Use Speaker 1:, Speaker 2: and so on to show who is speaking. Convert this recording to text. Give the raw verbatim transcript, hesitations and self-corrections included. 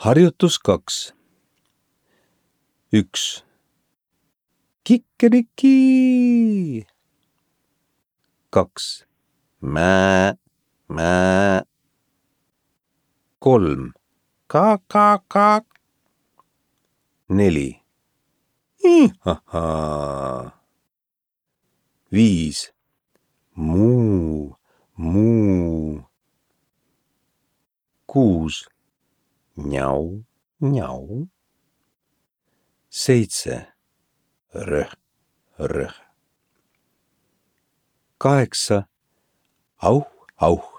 Speaker 1: Harjutus kaks. Üks. Kikeriki. Kaks. Mää, mää. Kolm. Kaak, kaak, kaak. Neli. Ihahaa. Viis. Muu, muu. Kuus. Njau, njau. Seitse. Rõh, rõh. Kaheksa. Auh, auh.